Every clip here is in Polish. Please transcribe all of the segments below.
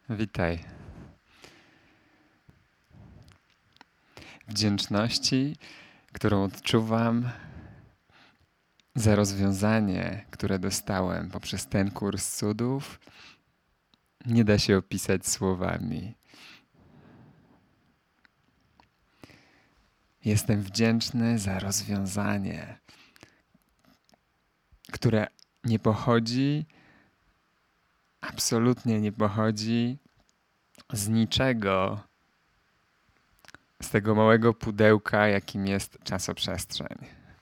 Witaj. Wdzięczności, którą odczuwam za rozwiązanie, które dostałem poprzez ten kurs cudów, nie da się opisać słowami. Jestem wdzięczny za rozwiązanie, które nie pochodzi, absolutnie nie pochodzi z niczego, z tego małego pudełka, jakim jest czasoprzestrzeń.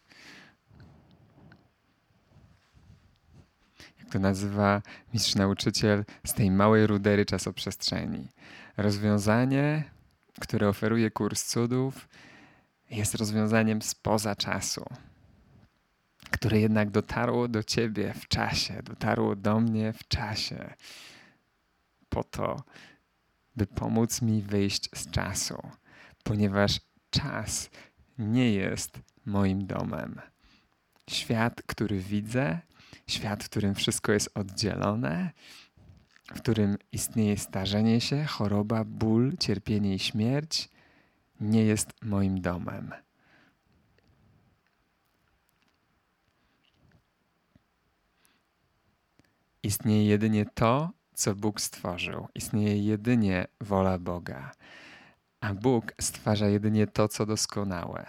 Jak to nazywa mistrz nauczyciel, z tej małej rudery czasoprzestrzeni. Rozwiązanie, które oferuje kurs cudów, jest rozwiązaniem spoza czasu, które jednak dotarło do ciebie w czasie, dotarło do mnie w czasie, po to, by pomóc mi wyjść z czasu, ponieważ czas nie jest moim domem. Świat, który widzę, świat, w którym wszystko jest oddzielone, w którym istnieje starzenie się, choroba, ból, cierpienie i śmierć, nie jest moim domem. Istnieje jedynie to, co Bóg stworzył. Istnieje jedynie wola Boga. A Bóg stwarza jedynie to, co doskonałe.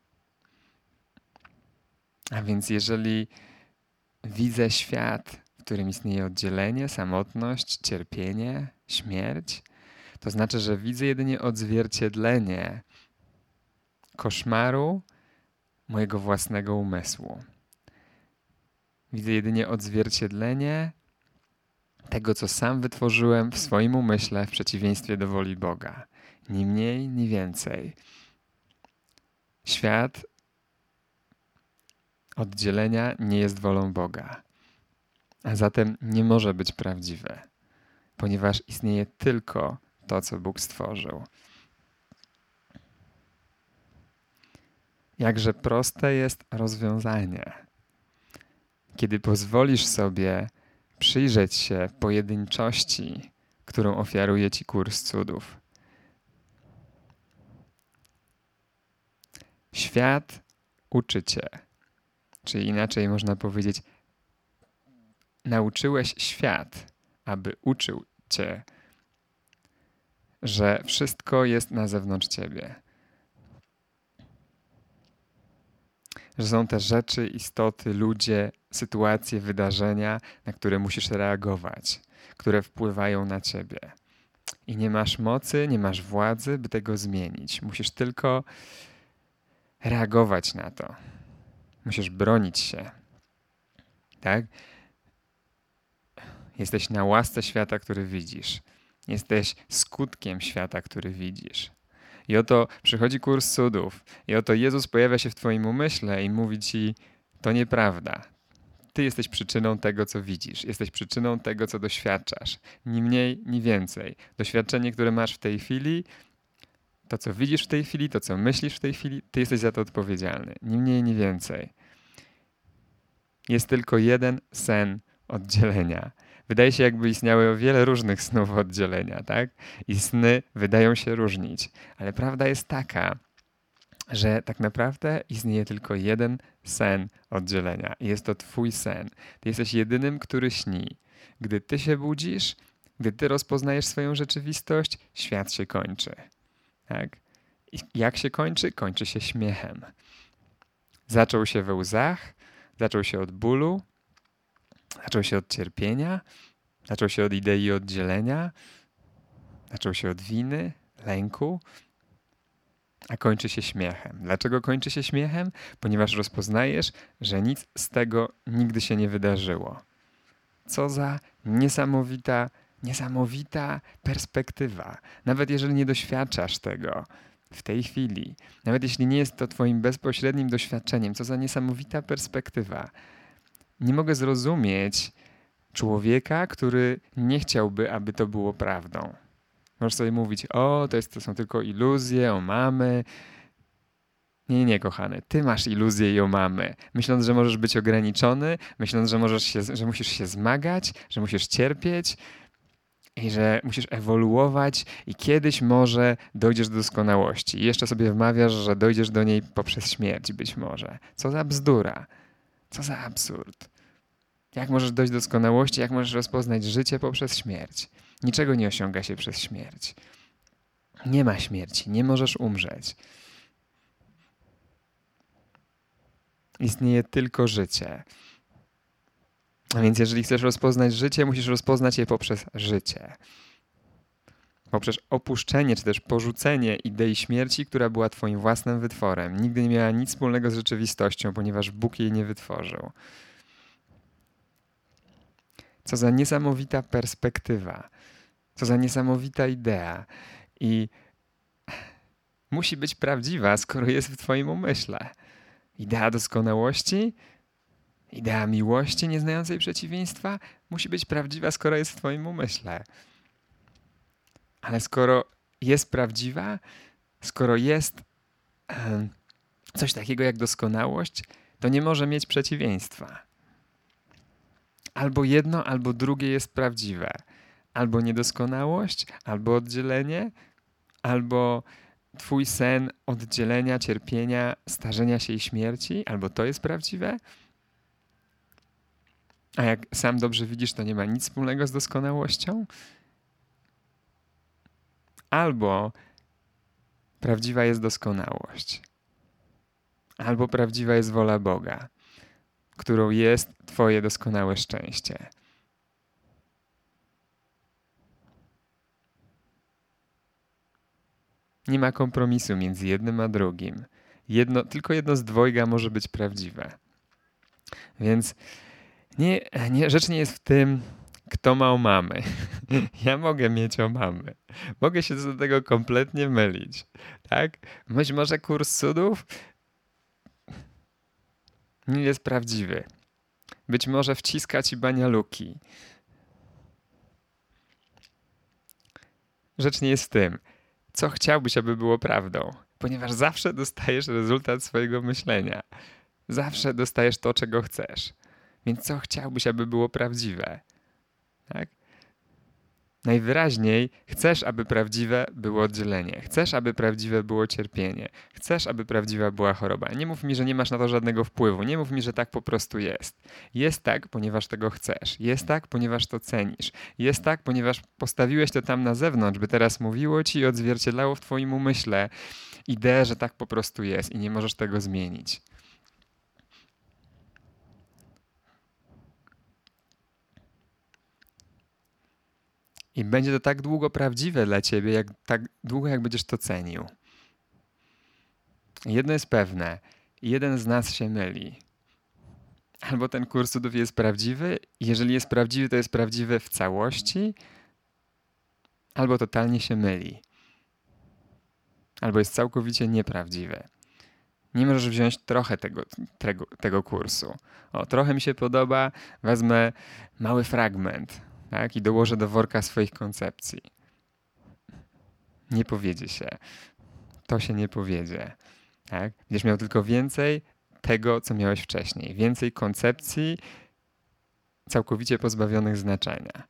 A więc jeżeli widzę świat, w którym istnieje oddzielenie, samotność, cierpienie, śmierć, to znaczy, że widzę jedynie odzwierciedlenie koszmaru mojego własnego umysłu. Widzę jedynie odzwierciedlenie tego, co sam wytworzyłem w swoim umyśle w przeciwieństwie do woli Boga. Ni mniej, ni więcej. Świat oddzielenia nie jest wolą Boga, a zatem nie może być prawdziwe, ponieważ istnieje tylko to, co Bóg stworzył. Jakże proste jest rozwiązanie. Kiedy pozwolisz sobie przyjrzeć się pojedynczości, którą ofiaruje ci kurs cudów. Świat uczy cię, czyli inaczej można powiedzieć, nauczyłeś świat, aby uczył cię, że wszystko jest na zewnątrz ciebie. Że są te rzeczy, istoty, ludzie, sytuacje, wydarzenia, na które musisz reagować, które wpływają na ciebie. I nie masz mocy, nie masz władzy, by tego zmienić. Musisz tylko reagować na to. Musisz bronić się. Tak? Jesteś na łasce świata, który widzisz. Jesteś skutkiem świata, który widzisz. I oto przychodzi kurs cudów. I oto Jezus pojawia się w twoim umyśle i mówi ci, to nieprawda. Ty jesteś przyczyną tego, co widzisz. Jesteś przyczyną tego, co doświadczasz. Ni mniej, ni więcej. Doświadczenie, które masz w tej chwili, to, co widzisz w tej chwili, to, co myślisz w tej chwili, ty jesteś za to odpowiedzialny. Ni mniej, ni więcej. Jest tylko jeden sen oddzielenia. Wydaje się, jakby istniało wiele różnych snów oddzielenia, tak? I sny wydają się różnić. Ale prawda jest taka, że tak naprawdę istnieje tylko jeden sen oddzielenia. I jest to twój sen. Ty jesteś jedynym, który śni. Gdy ty się budzisz, gdy ty rozpoznajesz swoją rzeczywistość, świat się kończy. Tak? I jak się kończy? Kończy się śmiechem. Zaczął się we łzach, zaczął się od bólu, zaczął się od cierpienia, zaczął się od idei oddzielenia, zaczął się od winy, lęku, a kończy się śmiechem. Dlaczego kończy się śmiechem? Ponieważ rozpoznajesz, że nic z tego nigdy się nie wydarzyło. Co za niesamowita perspektywa. Nawet jeżeli nie doświadczasz tego w tej chwili, nawet jeśli nie jest to twoim bezpośrednim doświadczeniem, co za niesamowita perspektywa. Nie mogę zrozumieć człowieka, który nie chciałby, aby to było prawdą. Możesz sobie mówić, to są tylko iluzje, omamy. Nie, kochany, ty masz iluzje i omamy. Myśląc, że możesz być ograniczony, myśląc, że musisz się zmagać, że musisz cierpieć I że musisz ewoluować i kiedyś może dojdziesz do doskonałości. I jeszcze sobie wmawiasz, że dojdziesz do niej poprzez śmierć być może. Co za bzdura. Co za absurd. Jak możesz dojść do doskonałości? Jak możesz rozpoznać życie poprzez śmierć? Niczego nie osiąga się przez śmierć. Nie ma śmierci. Nie możesz umrzeć. Istnieje tylko życie. A więc jeżeli chcesz rozpoznać życie, musisz rozpoznać je poprzez życie. Poprzez opuszczenie, czy też porzucenie idei śmierci, która była twoim własnym wytworem. Nigdy nie miała nic wspólnego z rzeczywistością, ponieważ Bóg jej nie wytworzył. Co za niesamowita perspektywa. Co za niesamowita idea. I musi być prawdziwa, skoro jest w twoim umyśle. Idea doskonałości, idea miłości nieznającej przeciwieństwa musi być prawdziwa, skoro jest w twoim umyśle. Ale skoro jest prawdziwa, skoro jest coś takiego jak doskonałość, to nie może mieć przeciwieństwa. Albo jedno, albo drugie jest prawdziwe. Albo niedoskonałość, albo oddzielenie, albo twój sen oddzielenia, cierpienia, starzenia się i śmierci, albo to jest prawdziwe. A jak sam dobrze widzisz, to nie ma nic wspólnego z doskonałością. Albo prawdziwa jest doskonałość. Albo prawdziwa jest wola Boga, którą jest twoje doskonałe szczęście. Nie ma kompromisu między jednym a drugim. Tylko jedno z dwojga może być prawdziwe. Więc rzecz nie jest w tym, kto ma mamy. Ja mogę mieć mamy. Mogę się do tego kompletnie mylić. Tak? Być może kurs cudów nie jest prawdziwy. Być może wciska ci banialuki. Rzecz nie jest w tym, co chciałbyś, aby było prawdą. Ponieważ zawsze dostajesz rezultat swojego myślenia. Zawsze dostajesz to, czego chcesz. Więc co chciałbyś, aby było prawdziwe? Tak? Najwyraźniej chcesz, aby prawdziwe było oddzielenie. Chcesz, aby prawdziwe było cierpienie. Chcesz, aby prawdziwa była choroba. Nie mów mi, że nie masz na to żadnego wpływu. Nie mów mi, że tak po prostu jest. Jest tak, ponieważ tego chcesz. Jest tak, ponieważ to cenisz. Jest tak, ponieważ postawiłeś to tam na zewnątrz, by teraz mówiło ci i odzwierciedlało w twoim umyśle ideę, że tak po prostu jest i nie możesz tego zmienić. I będzie to tak długo prawdziwe dla ciebie, tak długo, jak będziesz to cenił. Jedno jest pewne. Jeden z nas się myli. Albo ten kurs cudów jest prawdziwy. Jeżeli jest prawdziwy, to jest prawdziwy w całości. Albo totalnie się myli. Albo jest całkowicie nieprawdziwy. Nie możesz wziąć trochę tego kursu. Trochę mi się podoba, wezmę mały fragment. Tak? I dołożę do worka swoich koncepcji. Nie powiedzie się. To się nie powiedzie. Tak? Będziesz miał tylko więcej tego, co miałeś wcześniej. Więcej koncepcji całkowicie pozbawionych znaczenia.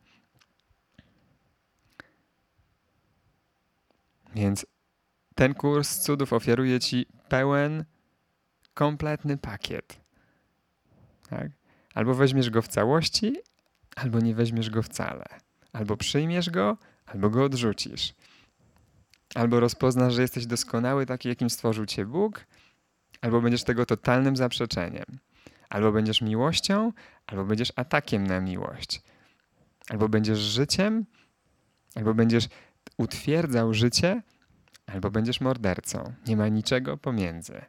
Więc ten kurs cudów oferuje ci pełen, kompletny pakiet. Tak? Albo weźmiesz go w całości, albo nie weźmiesz go wcale. Albo przyjmiesz go, albo go odrzucisz. Albo rozpoznasz, że jesteś doskonały taki, jakim stworzył cię Bóg, albo będziesz tego totalnym zaprzeczeniem. Albo będziesz miłością, albo będziesz atakiem na miłość. Albo będziesz życiem, albo będziesz utwierdzał życie, albo będziesz mordercą. Nie ma niczego pomiędzy.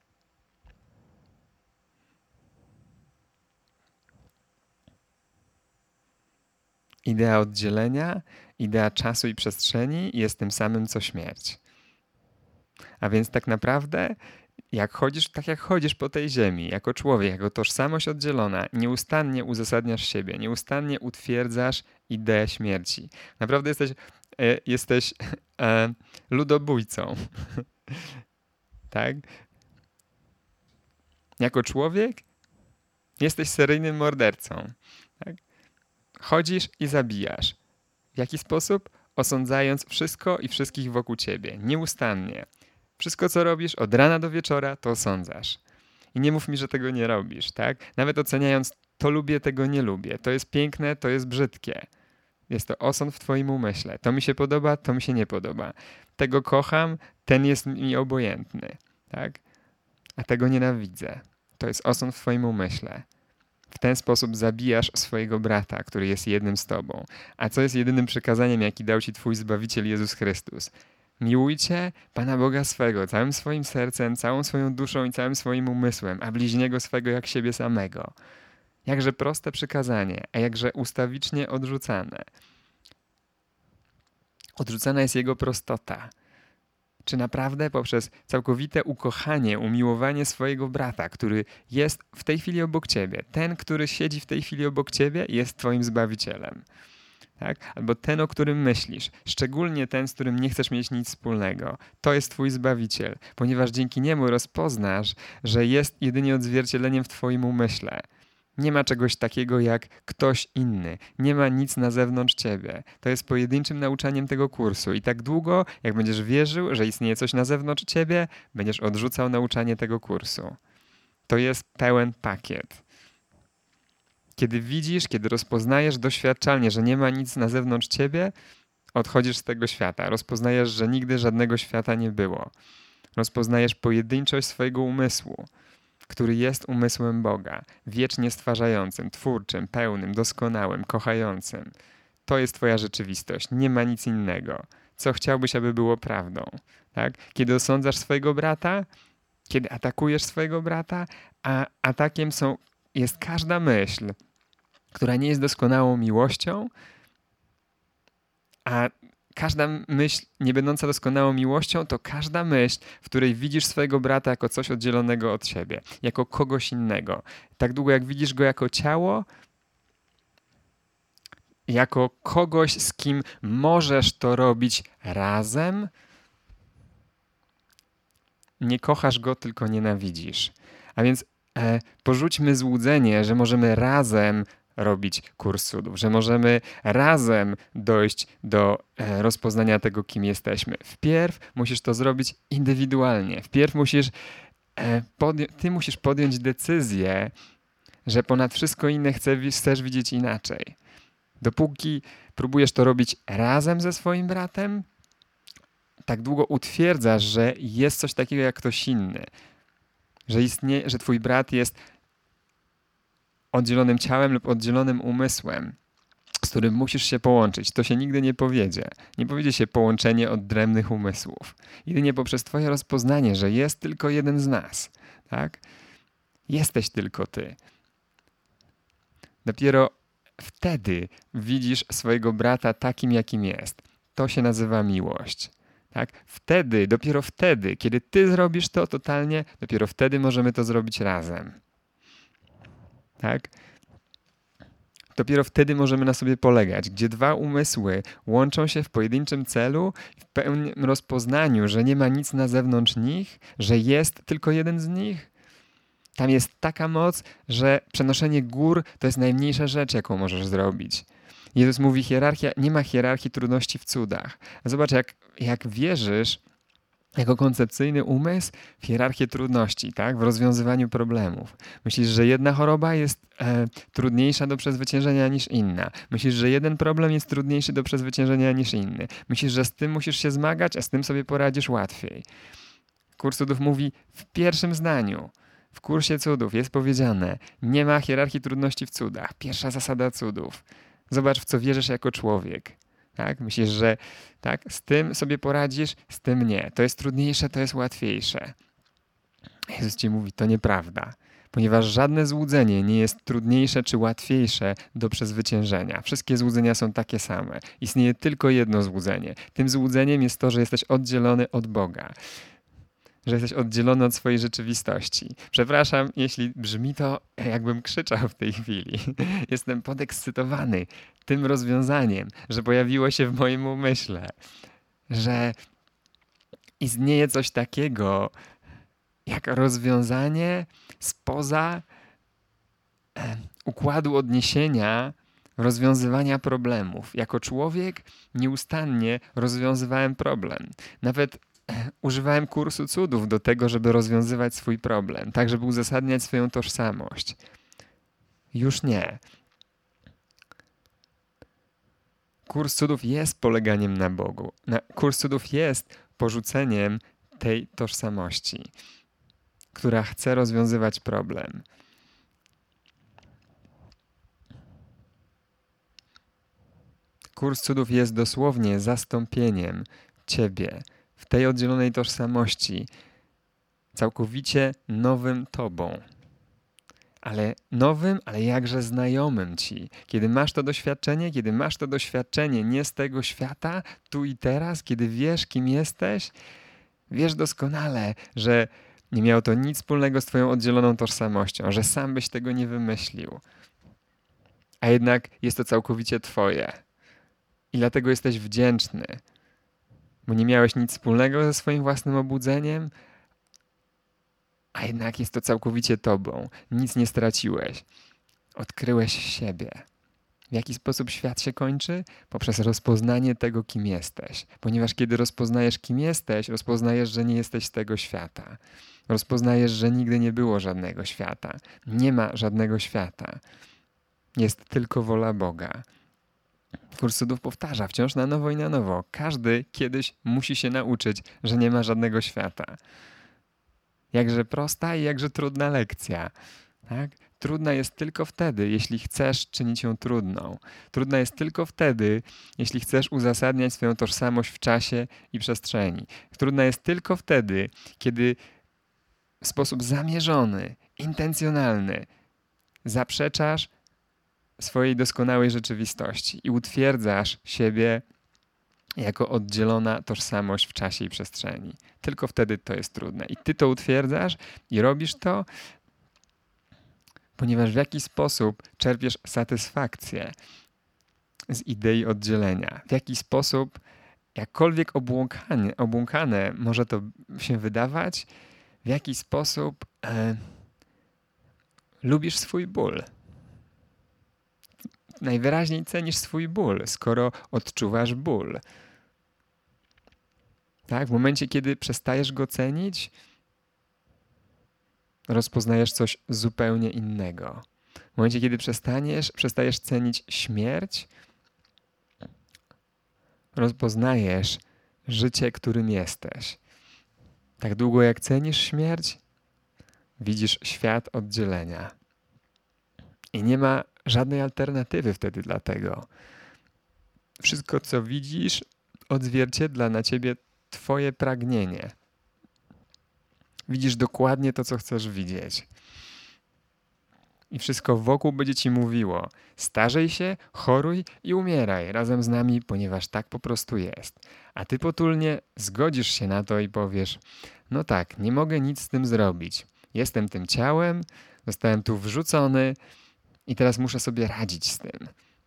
Idea oddzielenia, idea czasu i przestrzeni jest tym samym, co śmierć. A więc tak naprawdę, jak chodzisz po tej ziemi, jako człowiek, jako tożsamość oddzielona, nieustannie uzasadniasz siebie, nieustannie utwierdzasz ideę śmierci. Naprawdę jesteś ludobójcą. Tak? Jako człowiek jesteś seryjnym mordercą. Tak? Chodzisz i zabijasz. W jaki sposób? Osądzając wszystko i wszystkich wokół ciebie, nieustannie. Wszystko, co robisz od rana do wieczora, to osądzasz. I nie mów mi, że tego nie robisz, tak? Nawet oceniając, to lubię, tego nie lubię. To jest piękne, to jest brzydkie. Jest to osąd w twoim umyśle. To mi się podoba, to mi się nie podoba. Tego kocham, ten jest mi obojętny, tak? A tego nienawidzę. To jest osąd w twoim umyśle. W ten sposób zabijasz swojego brata, który jest jednym z tobą. A co jest jedynym przykazaniem, jaki dał ci twój Zbawiciel Jezus Chrystus? Miłujcie Pana Boga swego całym swoim sercem, całą swoją duszą i całym swoim umysłem, a bliźniego swego jak siebie samego. Jakże proste przykazanie, a jakże ustawicznie odrzucane. Odrzucana jest jego prostota. Czy naprawdę poprzez całkowite ukochanie, umiłowanie swojego brata, który jest w tej chwili obok ciebie, ten, który siedzi w tej chwili obok ciebie, jest twoim Zbawicielem? Tak? Albo ten, o którym myślisz, szczególnie ten, z którym nie chcesz mieć nic wspólnego. To jest twój Zbawiciel, ponieważ dzięki niemu rozpoznasz, że jest jedynie odzwierciedleniem w twoim umyśle. Nie ma czegoś takiego jak ktoś inny. Nie ma nic na zewnątrz ciebie. To jest pojedynczym nauczaniem tego kursu. I tak długo, jak będziesz wierzył, że istnieje coś na zewnątrz ciebie, będziesz odrzucał nauczanie tego kursu. To jest pełen pakiet. Kiedy widzisz, kiedy rozpoznajesz doświadczalnie, że nie ma nic na zewnątrz ciebie, odchodzisz z tego świata. Rozpoznajesz, że nigdy żadnego świata nie było. Rozpoznajesz pojedynczość swojego umysłu, który jest umysłem Boga, wiecznie stwarzającym, twórczym, pełnym, doskonałym, kochającym. To jest twoja rzeczywistość, nie ma nic innego. Co chciałbyś, aby było prawdą? Tak? Kiedy osądzasz swojego brata, kiedy atakujesz swojego brata, a atakiem jest każda myśl, która nie jest doskonałą miłością, a każda myśl nie będąca doskonałą miłością to każda myśl, w której widzisz swojego brata jako coś oddzielonego od siebie, jako kogoś innego. Tak długo jak widzisz go jako ciało, jako kogoś, z kim możesz to robić razem, nie kochasz go, tylko nienawidzisz. A więc porzućmy złudzenie, że możemy razem robić kurs cudów, że możemy razem dojść do rozpoznania tego, kim jesteśmy. Wpierw musisz to zrobić indywidualnie. Wpierw ty musisz podjąć decyzję, że ponad wszystko inne chcesz widzieć inaczej. Dopóki próbujesz to robić razem ze swoim bratem, tak długo utwierdzasz, że jest coś takiego jak ktoś inny. Że twój brat jest oddzielonym ciałem lub oddzielonym umysłem, z którym musisz się połączyć. To się nigdy nie powiedzie. Nie powiedzie się połączenie odrębnych umysłów. Jedynie poprzez twoje rozpoznanie, że jest tylko jeden z nas. Tak? Jesteś tylko ty. Dopiero wtedy widzisz swojego brata takim, jakim jest. To się nazywa miłość. Tak? Dopiero wtedy, kiedy ty zrobisz to totalnie, dopiero wtedy możemy to zrobić razem. Tak? Dopiero wtedy możemy na sobie polegać, gdzie dwa umysły łączą się w pojedynczym celu, w pełnym rozpoznaniu, że nie ma nic na zewnątrz nich, że jest tylko jeden z nich. Tam jest taka moc, że przenoszenie gór to jest najmniejsza rzecz, jaką możesz zrobić. Jezus mówi, nie ma hierarchii trudności w cudach. Zobacz, jak wierzysz jako koncepcyjny umysł w hierarchię trudności, tak? W rozwiązywaniu problemów. Myślisz, że jedna choroba jest trudniejsza do przezwyciężenia niż inna. Myślisz, że jeden problem jest trudniejszy do przezwyciężenia niż inny. Myślisz, że z tym musisz się zmagać, a z tym sobie poradzisz łatwiej. Kurs cudów mówi w pierwszym zdaniu. W kursie cudów jest powiedziane, nie ma hierarchii trudności w cudach. Pierwsza zasada cudów. Zobacz, w co wierzysz jako człowiek. Tak? Myślisz, że tak, z tym sobie poradzisz, z tym nie. To jest trudniejsze, to jest łatwiejsze. Jezus ci mówi, to nieprawda. Ponieważ żadne złudzenie nie jest trudniejsze czy łatwiejsze do przezwyciężenia. Wszystkie złudzenia są takie same. Istnieje tylko jedno złudzenie. Tym złudzeniem jest to, że jesteś oddzielony od Boga. Że jesteś oddzielony od swojej rzeczywistości. Przepraszam, jeśli brzmi to, jakbym krzyczał w tej chwili. Jestem podekscytowany tym rozwiązaniem, że pojawiło się w moim umyśle, że istnieje coś takiego jak rozwiązanie spoza układu odniesienia rozwiązywania problemów. Jako człowiek nieustannie rozwiązywałem problem. Nawet używałem kursu cudów do tego, żeby rozwiązywać swój problem, tak żeby uzasadniać swoją tożsamość. Już nie. Kurs cudów jest poleganiem na Bogu. Kurs cudów jest porzuceniem tej tożsamości, która chce rozwiązywać problem. Kurs cudów jest dosłownie zastąpieniem ciebie w tej oddzielonej tożsamości, całkowicie nowym tobą. Ale nowym, ale jakże znajomym ci. Kiedy masz to doświadczenie nie z tego świata, tu i teraz, kiedy wiesz, kim jesteś, wiesz doskonale, że nie miało to nic wspólnego z twoją oddzieloną tożsamością, że sam byś tego nie wymyślił. A jednak jest to całkowicie twoje. I dlatego jesteś wdzięczny, bo nie miałeś nic wspólnego ze swoim własnym obudzeniem, a jednak jest to całkowicie tobą. Nic nie straciłeś. Odkryłeś siebie. W jaki sposób świat się kończy? Poprzez rozpoznanie tego, kim jesteś. Ponieważ kiedy rozpoznajesz, kim jesteś, rozpoznajesz, że nie jesteś z tego świata. Rozpoznajesz, że nigdy nie było żadnego świata. Nie ma żadnego świata. Jest tylko wola Boga. Kurs cudów powtarza wciąż na nowo i na nowo. Każdy kiedyś musi się nauczyć, że nie ma żadnego świata. Jakże prosta i jakże trudna lekcja. Tak? Trudna jest tylko wtedy, jeśli chcesz czynić ją trudną. Trudna jest tylko wtedy, jeśli chcesz uzasadniać swoją tożsamość w czasie i przestrzeni. Trudna jest tylko wtedy, kiedy w sposób zamierzony, intencjonalny zaprzeczasz swojej doskonałej rzeczywistości i utwierdzasz siebie jako oddzielona tożsamość w czasie i przestrzeni. Tylko wtedy to jest trudne. I ty to utwierdzasz i robisz to, ponieważ w jakiś sposób czerpiesz satysfakcję z idei oddzielenia. W jaki sposób, jakkolwiek obłąkane może to się wydawać, w jaki sposób lubisz swój ból. Najwyraźniej cenisz swój ból, skoro odczuwasz ból. Tak? W momencie, kiedy przestajesz go cenić, rozpoznajesz coś zupełnie innego. W momencie, kiedy przestajesz cenić śmierć, rozpoznajesz życie, którym jesteś. Tak długo jak cenisz śmierć, widzisz świat oddzielenia. I nie ma żadnej alternatywy wtedy dla tego. Wszystko, co widzisz, odzwierciedla na ciebie twoje pragnienie. Widzisz dokładnie to, co chcesz widzieć. I wszystko wokół będzie ci mówiło: starzej się, choruj i umieraj razem z nami, ponieważ tak po prostu jest. A ty potulnie zgodzisz się na to i powiesz: no tak, nie mogę nic z tym zrobić. Jestem tym ciałem, zostałem tu wrzucony i teraz muszę sobie radzić z tym.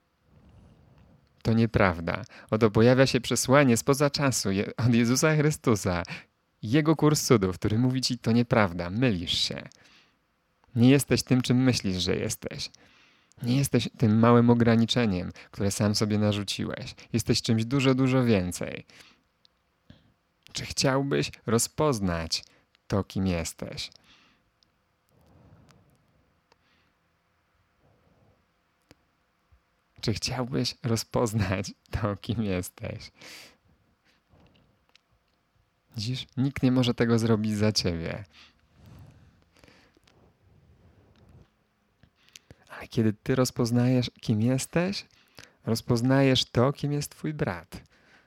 To nieprawda. Oto pojawia się przesłanie spoza czasu od Jezusa Chrystusa. Jego kurs cudów, który mówi ci: to nieprawda, mylisz się. Nie jesteś tym, czym myślisz, że jesteś. Nie jesteś tym małym ograniczeniem, które sam sobie narzuciłeś. Jesteś czymś dużo, dużo więcej. Czy chciałbyś rozpoznać to, kim jesteś? Czy chciałbyś rozpoznać to, kim jesteś? Widzisz, nikt nie może tego zrobić za ciebie. Ale kiedy ty rozpoznajesz, kim jesteś, rozpoznajesz to, kim jest twój brat.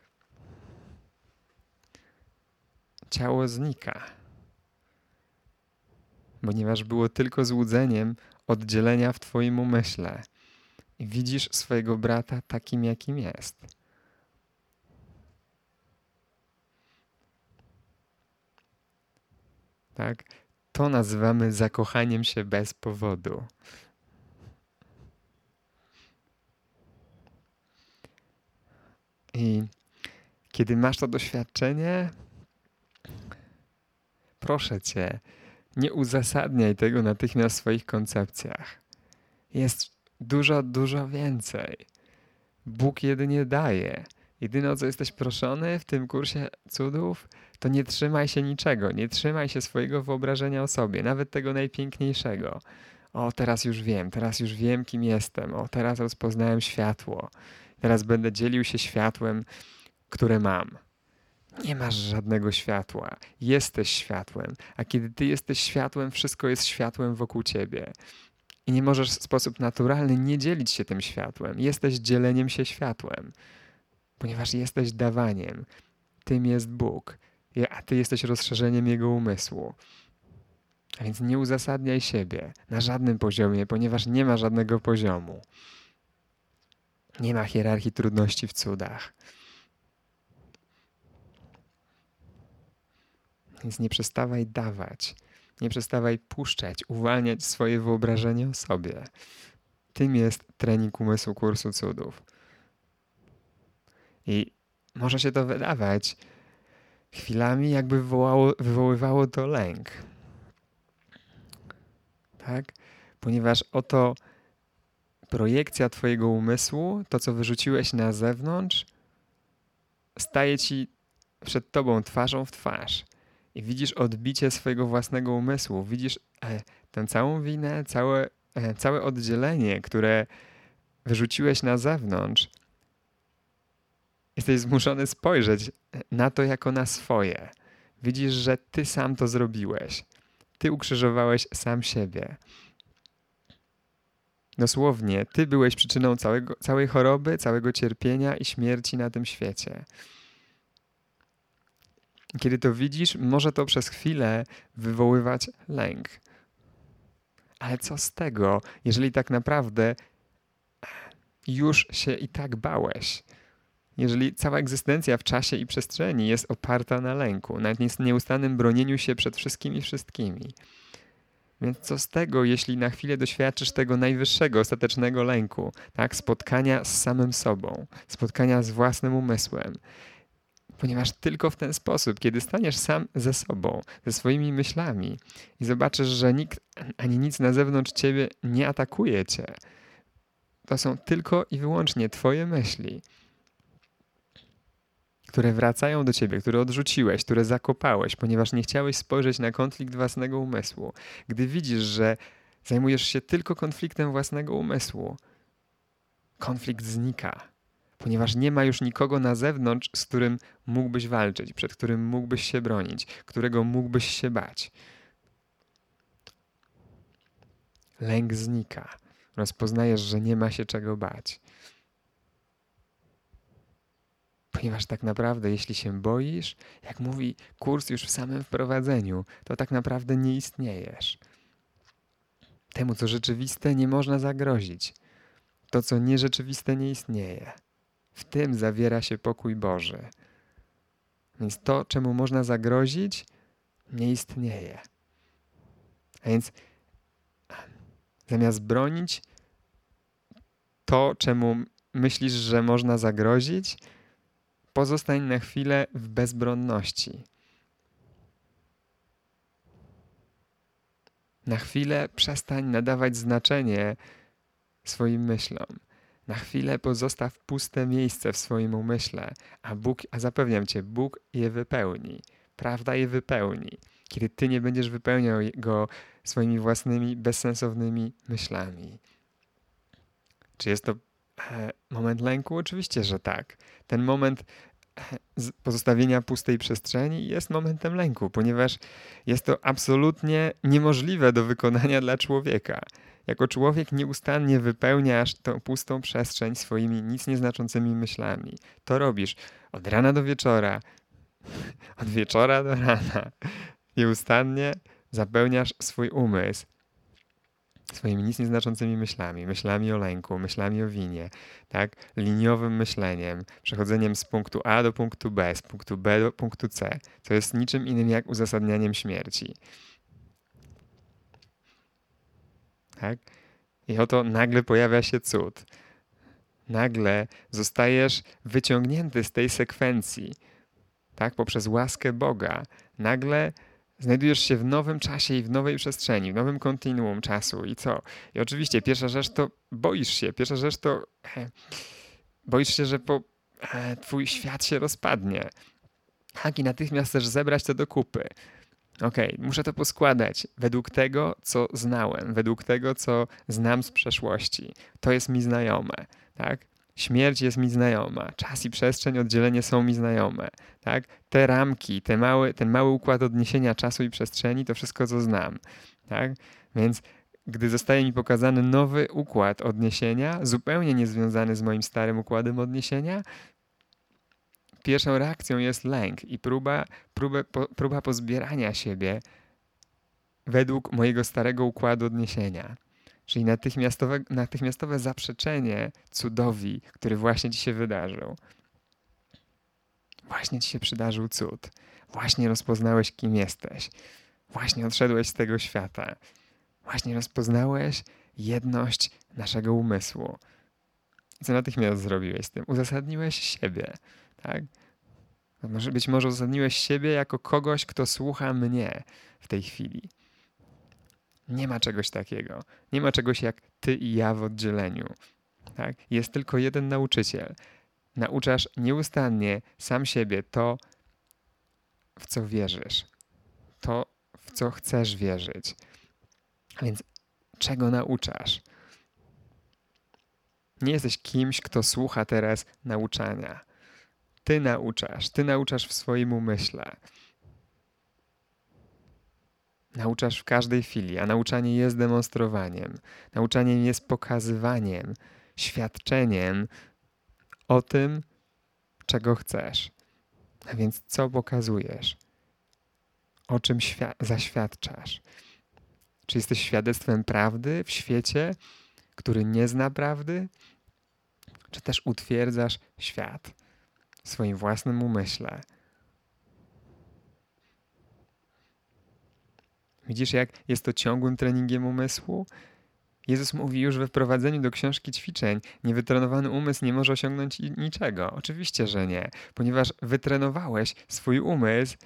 Ciało znika, ponieważ było tylko złudzeniem oddzielenia w twoim umyśle. I widzisz swojego brata takim, jakim jest. Tak? To nazywamy zakochaniem się bez powodu. I kiedy masz to doświadczenie, proszę cię, nie uzasadniaj tego natychmiast w swoich koncepcjach. Jest Dużo, dużo więcej. Bóg jedynie daje. Jedyne, o co jesteś proszony w tym kursie cudów, to nie trzymaj się niczego. Nie trzymaj się swojego wyobrażenia o sobie, nawet tego najpiękniejszego. O, teraz już wiem, kim jestem. O, teraz rozpoznałem światło. Teraz będę dzielił się światłem, które mam. Nie masz żadnego światła. Jesteś światłem. A kiedy ty jesteś światłem, wszystko jest światłem wokół ciebie. I nie możesz w sposób naturalny nie dzielić się tym światłem. Jesteś dzieleniem się światłem, ponieważ jesteś dawaniem. Tym jest Bóg, a ty jesteś rozszerzeniem Jego umysłu. A więc nie uzasadniaj siebie na żadnym poziomie, ponieważ nie ma żadnego poziomu. Nie ma hierarchii trudności w cudach. Więc nie przestawaj dawać. Nie przestawaj puszczać, uwalniać swoje wyobrażenie o sobie. Tym jest trening umysłu kursu cudów. I może się to wydawać chwilami, jakby wywoływało to lęk. Tak? Ponieważ oto projekcja twojego umysłu, to co wyrzuciłeś na zewnątrz, staje ci przed tobą twarzą w twarz. I widzisz odbicie swojego własnego umysłu. Widzisz tę całą winę, całe oddzielenie, które wyrzuciłeś na zewnątrz. Jesteś zmuszony spojrzeć na to jako na swoje. Widzisz, że ty sam to zrobiłeś. Ty ukrzyżowałeś sam siebie. Dosłownie, ty byłeś przyczyną całej choroby, całego cierpienia i śmierci na tym świecie. Kiedy to widzisz, może to przez chwilę wywoływać lęk. Ale co z tego, jeżeli tak naprawdę już się i tak bałeś? Jeżeli cała egzystencja w czasie i przestrzeni jest oparta na lęku, na nieustannym bronieniu się przed wszystkim i wszystkimi. Więc co z tego, jeśli na chwilę doświadczysz tego najwyższego, ostatecznego lęku, tak? Spotkania z samym sobą, spotkania z własnym umysłem. Ponieważ tylko w ten sposób, kiedy staniesz sam ze sobą, ze swoimi myślami i zobaczysz, że nikt ani nic na zewnątrz ciebie nie atakuje cię, to są tylko i wyłącznie twoje myśli, które wracają do ciebie, które odrzuciłeś, które zakopałeś, ponieważ nie chciałeś spojrzeć na konflikt własnego umysłu. Gdy widzisz, że zajmujesz się tylko konfliktem własnego umysłu, konflikt znika, ponieważ nie ma już nikogo na zewnątrz, z którym mógłbyś walczyć, przed którym mógłbyś się bronić, którego mógłbyś się bać. Lęk znika. Rozpoznajesz, że nie ma się czego bać. Ponieważ tak naprawdę, jeśli się boisz, jak mówi kurs już w samym wprowadzeniu, to tak naprawdę nie istniejesz. Temu, co rzeczywiste, nie można zagrozić. To, co nierzeczywiste, nie istnieje. W tym zawiera się pokój Boży. Więc to, czemu można zagrozić, nie istnieje. A więc zamiast bronić to, czemu myślisz, że można zagrozić, pozostań na chwilę w bezbronności. Na chwilę przestań nadawać znaczenie swoim myślom. Na chwilę pozostaw puste miejsce w swoim umyśle, a zapewniam cię, Bóg je wypełni. Prawda je wypełni. Kiedy ty nie będziesz wypełniał go swoimi własnymi, bezsensownymi myślami. Czy jest to moment lęku? Oczywiście, że tak. Ten moment pozostawienia pustej przestrzeni jest momentem lęku, ponieważ jest to absolutnie niemożliwe do wykonania dla człowieka. Jako człowiek nieustannie wypełniasz tą pustą przestrzeń swoimi nic nieznaczącymi myślami. To robisz od rana do wieczora, od wieczora do rana. Nieustannie zapełniasz swój umysł swoimi nic nieznaczącymi myślami, myślami o lęku, myślami o winie, tak? Liniowym myśleniem, przechodzeniem z punktu A do punktu B, z punktu B do punktu C, co jest niczym innym jak uzasadnianiem śmierci. Tak? I oto nagle pojawia się cud. Nagle zostajesz wyciągnięty z tej sekwencji, tak? Poprzez łaskę Boga. Nagle Znajdujesz się w nowym czasie i w nowej przestrzeni, w nowym kontinuum czasu i co? I oczywiście pierwsza rzecz to boisz się. Pierwsza rzecz to boisz się, że twój świat się rozpadnie. Tak, i natychmiast chcesz zebrać to do kupy. Okej, muszę to poskładać według tego, co znałem, według tego, co znam z przeszłości. To jest mi znajome, tak? Śmierć jest mi znajoma, czas i przestrzeń, oddzielenie są mi znajome, tak? Te ramki, ten mały układ odniesienia czasu i przestrzeni, to wszystko, co znam, tak? Więc gdy zostaje mi pokazany nowy układ odniesienia, zupełnie niezwiązany z moim starym układem odniesienia, pierwszą reakcją jest lęk i próba pozbierania siebie według mojego starego układu odniesienia. Czyli natychmiastowe zaprzeczenie cudowi, który właśnie ci się wydarzył. Właśnie ci się przydarzył cud. Właśnie rozpoznałeś, kim jesteś. Właśnie odszedłeś z tego świata. Właśnie rozpoznałeś jedność naszego umysłu. I co natychmiast zrobiłeś z tym? Uzasadniłeś siebie, tak? Być może uzasadniłeś siebie jako kogoś, kto słucha mnie w tej chwili. Nie ma czegoś takiego. Nie ma czegoś jak ty i ja w oddzieleniu. Tak? Jest tylko jeden nauczyciel. Nauczasz nieustannie sam siebie to, w co wierzysz. To, w co chcesz wierzyć. A więc czego nauczasz? Nie jesteś kimś, kto słucha teraz nauczania. Ty nauczasz w swoim umyśle. Nauczasz w każdej chwili, a nauczanie jest demonstrowaniem. Nauczaniem jest pokazywaniem, świadczeniem o tym, czego chcesz. A więc co pokazujesz? O czym zaświadczasz? Czy jesteś świadectwem prawdy w świecie, który nie zna prawdy? Czy też utwierdzasz świat w swoim własnym umyśle? Widzisz, jak jest to ciągłym treningiem umysłu? Jezus mówi już we wprowadzeniu do książki ćwiczeń, niewytrenowany umysł nie może osiągnąć niczego. Oczywiście, że nie, ponieważ wytrenowałeś swój umysł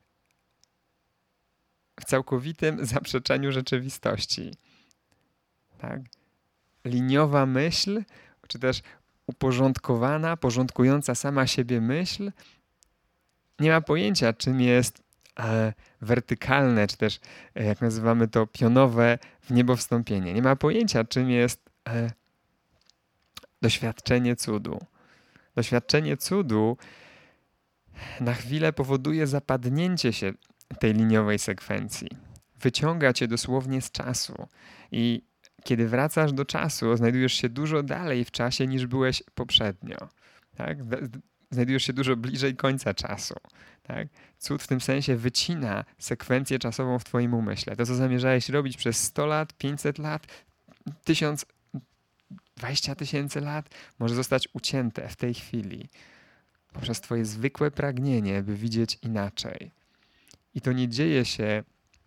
w całkowitym zaprzeczeniu rzeczywistości. Tak? Liniowa myśl, czy też uporządkowana, porządkująca sama siebie myśl, nie ma pojęcia, czym jest wertykalne, czy też jak nazywamy to pionowe w niebo wstąpienie. Nie ma pojęcia, czym jest doświadczenie cudu. Doświadczenie cudu na chwilę powoduje zapadnięcie się tej liniowej sekwencji. Wyciąga cię dosłownie z czasu i kiedy wracasz do czasu, znajdujesz się dużo dalej w czasie niż byłeś poprzednio. Tak? Znajdujesz się dużo bliżej końca czasu. Tak? Cud w tym sensie wycina sekwencję czasową w twoim umyśle. To, co zamierzałeś robić przez 100 lat, 500 lat, 1000, 20 000 lat, może zostać ucięte w tej chwili poprzez twoje zwykłe pragnienie, by widzieć inaczej. I to nie dzieje się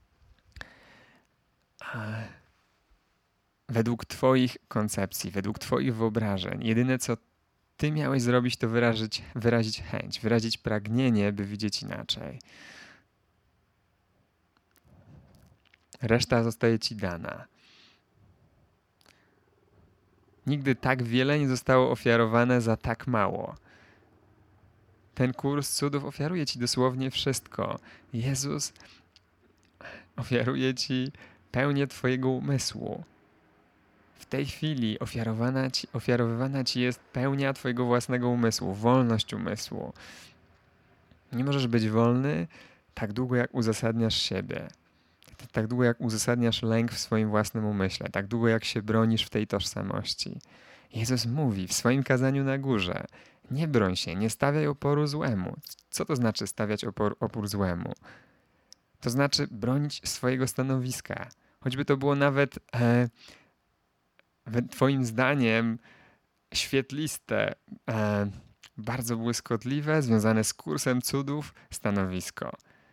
według twoich koncepcji, według twoich wyobrażeń. Jedyne, co ty miałeś zrobić, to wyrazić chęć, wyrazić pragnienie, by widzieć inaczej. Reszta zostaje ci dana. Nigdy tak wiele nie zostało ofiarowane za tak mało. Ten kurs cudów ofiaruje ci dosłownie wszystko. Jezus ofiaruje ci pełnię twojego umysłu. W tej chwili ofiarowywana ci jest pełnia twojego własnego umysłu, wolność umysłu. Nie możesz być wolny tak długo, jak uzasadniasz siebie. Tak długo, jak uzasadniasz lęk w swoim własnym umyśle. Tak długo, jak się bronisz w tej tożsamości. Jezus mówi w swoim kazaniu na górze: nie broń się, nie stawiaj oporu złemu. Co to znaczy stawiać opór złemu? To znaczy bronić swojego stanowiska. Choćby to było nawet twoim zdaniem świetliste, bardzo błyskotliwe, związane z kursem cudów stanowisko.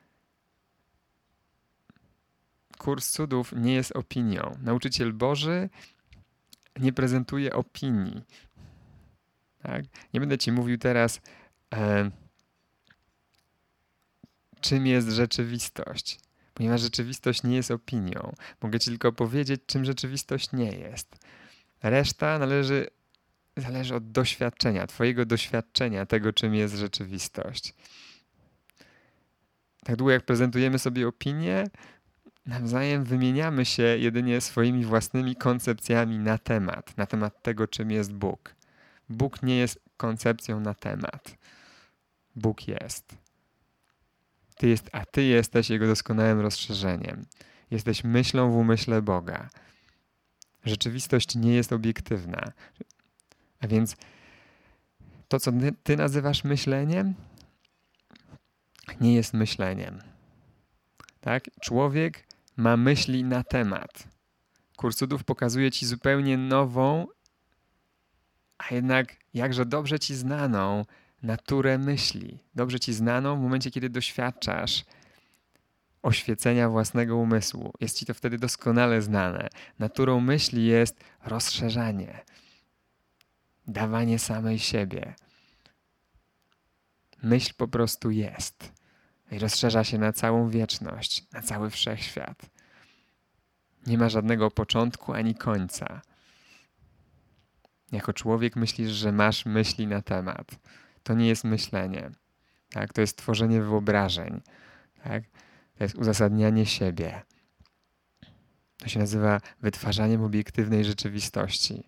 Kurs cudów nie jest opinią. Nauczyciel Boży nie prezentuje opinii. Tak? Nie będę ci mówił teraz, czym jest rzeczywistość. ponieważ rzeczywistość nie jest opinią. Mogę ci tylko powiedzieć, czym rzeczywistość nie jest. Reszta zależy od doświadczenia, twojego doświadczenia tego, czym jest rzeczywistość. Tak długo jak prezentujemy sobie opinię, nawzajem wymieniamy się jedynie swoimi własnymi koncepcjami na temat tego, czym jest Bóg. Bóg nie jest koncepcją na temat. Bóg jest. A ty jesteś Jego doskonałym rozszerzeniem. Jesteś myślą w umyśle Boga. Rzeczywistość nie jest obiektywna. A więc to, co ty nazywasz myśleniem, nie jest myśleniem. Tak? Człowiek ma myśli na temat. Kurs Cudów pokazuje ci zupełnie nową, a jednak jakże dobrze ci znaną naturę myśli. Dobrze ci znaną w momencie, kiedy doświadczasz oświecenia własnego umysłu. Jest ci to wtedy doskonale znane. Naturą myśli jest rozszerzanie, dawanie samej siebie. Myśl po prostu jest i rozszerza się na całą wieczność, na cały wszechświat. Nie ma żadnego początku ani końca. Jako człowiek myślisz, że masz myśli na temat. To nie jest myślenie. Tak? To jest tworzenie wyobrażeń. Tak? To jest uzasadnianie siebie. To się nazywa wytwarzaniem obiektywnej rzeczywistości.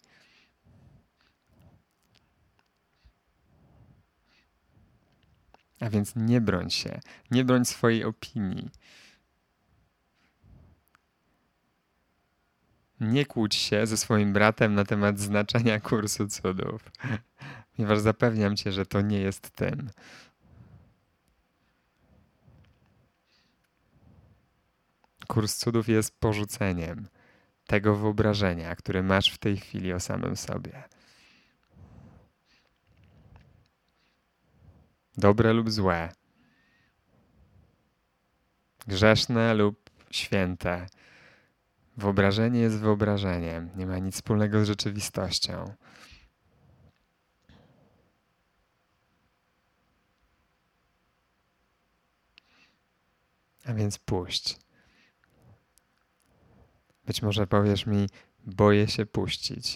A więc nie broń się. Nie broń swojej opinii. Nie kłóć się ze swoim bratem na temat znaczenia Kursu Cudów. Ponieważ zapewniam cię, że to nie jest tym. Kurs Cudów jest porzuceniem tego wyobrażenia, które masz w tej chwili o samym sobie. Dobre lub złe. Grzeszne lub święte. Wyobrażenie jest wyobrażeniem. Nie ma nic wspólnego z rzeczywistością. A więc puść. Być może powiesz mi, boję się puścić.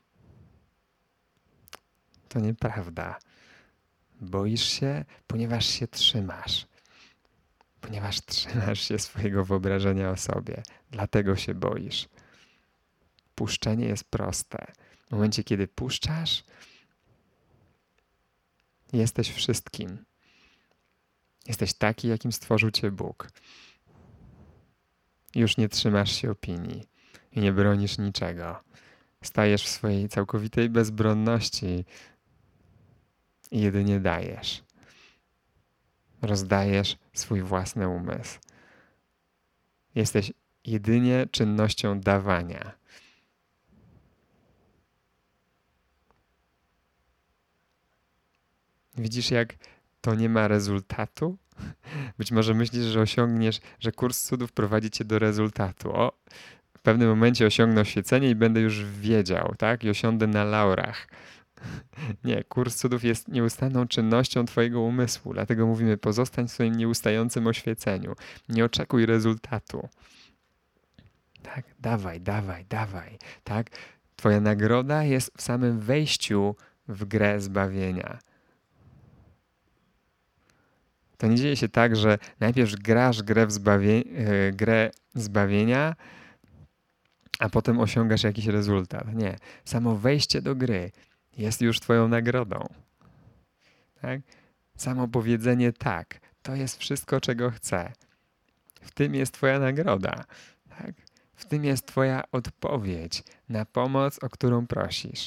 To nieprawda. Boisz się, ponieważ się trzymasz. Ponieważ trzymasz się swojego wyobrażenia o sobie. Dlatego się boisz. Puszczenie jest proste. W momencie, kiedy puszczasz, jesteś wszystkim. Jesteś taki, jakim stworzył cię Bóg. Już nie trzymasz się opinii i nie bronisz niczego. Stajesz w swojej całkowitej bezbronności i jedynie dajesz. Rozdajesz swój własny umysł. Jesteś jedynie czynnością dawania. Widzisz, jak to nie ma rezultatu? Być może myślisz, że że Kurs Cudów prowadzi cię do rezultatu. W pewnym momencie osiągnę oświecenie i będę już wiedział, tak? I osiądę na laurach. Nie, Kurs Cudów jest nieustanną czynnością twojego umysłu. Dlatego mówimy, pozostań w swoim nieustającym oświeceniu. Nie oczekuj rezultatu. Tak? Dawaj. Tak? Twoja nagroda jest w samym wejściu w grę zbawienia. To nie dzieje się tak, że najpierw grasz grę zbawienia, a potem osiągasz jakiś rezultat. Nie. Samo wejście do gry jest już twoją nagrodą. Tak? Samo powiedzenie tak, to jest wszystko, czego chcę. W tym jest twoja nagroda. Tak? W tym jest twoja odpowiedź na pomoc, o którą prosisz.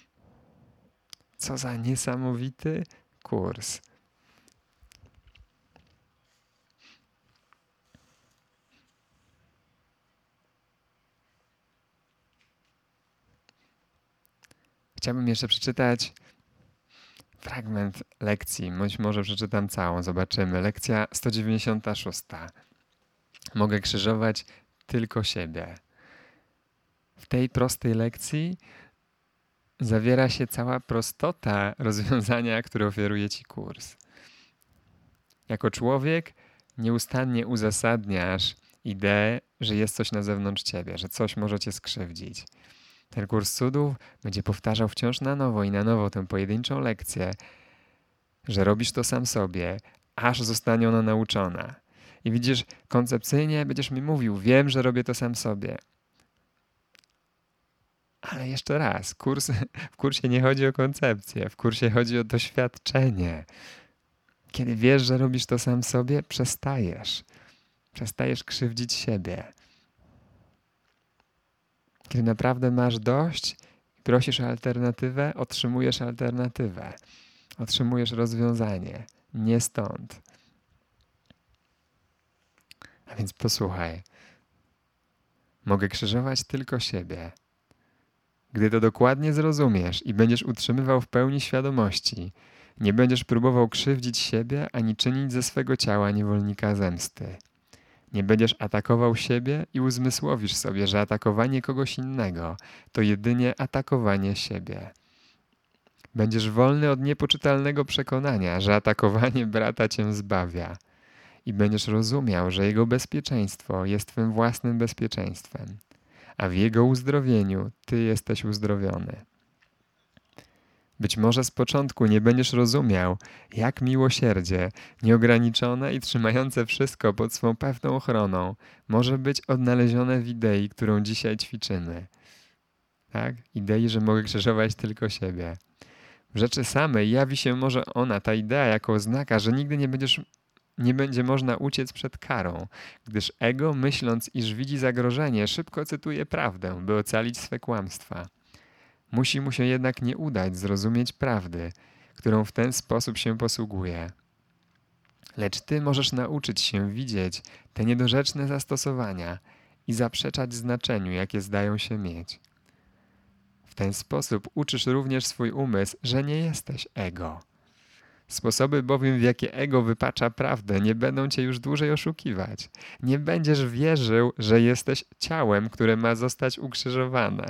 Co za niesamowity kurs. Chciałbym jeszcze przeczytać fragment lekcji. Być może przeczytam całą, zobaczymy. Lekcja 196. Mogę krzyżować tylko siebie. W tej prostej lekcji zawiera się cała prostota rozwiązania, które oferuje ci kurs. Jako człowiek nieustannie uzasadniasz ideę, że jest coś na zewnątrz ciebie, że coś może cię skrzywdzić. Ten kurs cudów będzie powtarzał wciąż na nowo i na nowo tę pojedynczą lekcję, że robisz to sam sobie, aż zostanie ona nauczona. I widzisz, koncepcyjnie będziesz mi mówił, wiem, że robię to sam sobie. Ale jeszcze raz, w kursie nie chodzi o koncepcję, w kursie chodzi o doświadczenie. Kiedy wiesz, że robisz to sam sobie, przestajesz. Przestajesz krzywdzić siebie. Kiedy naprawdę masz dość i prosisz o alternatywę, otrzymujesz alternatywę. Otrzymujesz rozwiązanie. Nie stąd. A więc posłuchaj. Mogę krzyżować tylko siebie. Gdy to dokładnie zrozumiesz i będziesz utrzymywał w pełni świadomości, nie będziesz próbował krzywdzić siebie ani czynić ze swego ciała niewolnika zemsty. Nie będziesz atakował siebie i uzmysłowisz sobie, że atakowanie kogoś innego to jedynie atakowanie siebie. Będziesz wolny od niepoczytalnego przekonania, że atakowanie brata cię zbawia. I będziesz rozumiał, że jego bezpieczeństwo jest twym własnym bezpieczeństwem, a w jego uzdrowieniu ty jesteś uzdrowiony. Być może z początku nie będziesz rozumiał, jak miłosierdzie, nieograniczone i trzymające wszystko pod swą pewną ochroną, może być odnalezione w idei, którą dzisiaj ćwiczymy. Tak? Idei, że mogę krzyżować tylko siebie. W rzeczy samej jawi się może ona, ta idea, jako oznaka, że nigdy nie będzie można uciec przed karą, gdyż ego, myśląc, iż widzi zagrożenie, szybko cytuje prawdę, by ocalić swe kłamstwa. Musi mu się jednak nie udać zrozumieć prawdy, którą w ten sposób się posługuje. Lecz ty możesz nauczyć się widzieć te niedorzeczne zastosowania i zaprzeczać znaczeniu, jakie zdają się mieć. W ten sposób uczysz również swój umysł, że nie jesteś ego. Sposoby bowiem, w jakie ego wypacza prawdę, nie będą cię już dłużej oszukiwać. Nie będziesz wierzył, że jesteś ciałem, które ma zostać ukrzyżowane.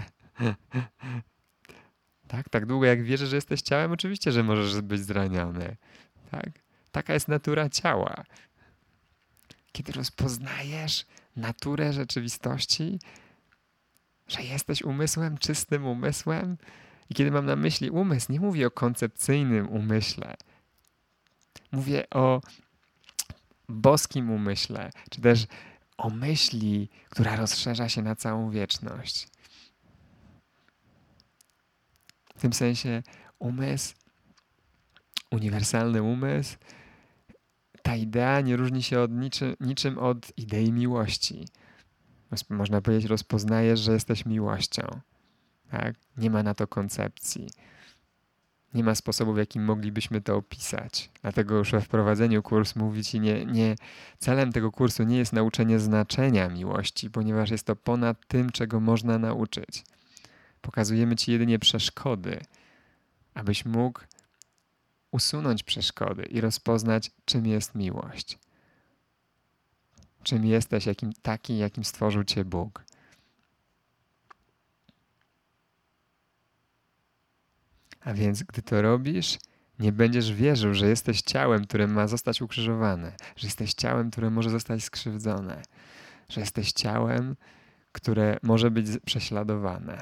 Tak długo jak wierzysz, że jesteś ciałem, oczywiście, że możesz być zraniony. Tak? Taka jest natura ciała. Kiedy rozpoznajesz naturę rzeczywistości, że jesteś umysłem, czystym umysłem, i kiedy mam na myśli umysł, nie mówię o koncepcyjnym umyśle. Mówię o boskim umyśle, czy też o myśli, która rozszerza się na całą wieczność. W tym sensie umysł, uniwersalny umysł, ta idea nie różni się od niczym od idei miłości. Można powiedzieć, rozpoznajesz, że jesteś miłością. Tak? Nie ma na to koncepcji. Nie ma sposobu, w jakim moglibyśmy to opisać. Dlatego już we wprowadzeniu kurs mówi ci, celem tego kursu nie jest nauczenie znaczenia miłości, ponieważ jest to ponad tym, czego można nauczyć. Pokazujemy ci jedynie przeszkody, abyś mógł usunąć przeszkody i rozpoznać, czym jest miłość. Czym jesteś taki, jakim stworzył cię Bóg. A więc, gdy to robisz, nie będziesz wierzył, że jesteś ciałem, które ma zostać ukrzyżowane, że jesteś ciałem, które może zostać skrzywdzone, że jesteś ciałem, które może być prześladowane.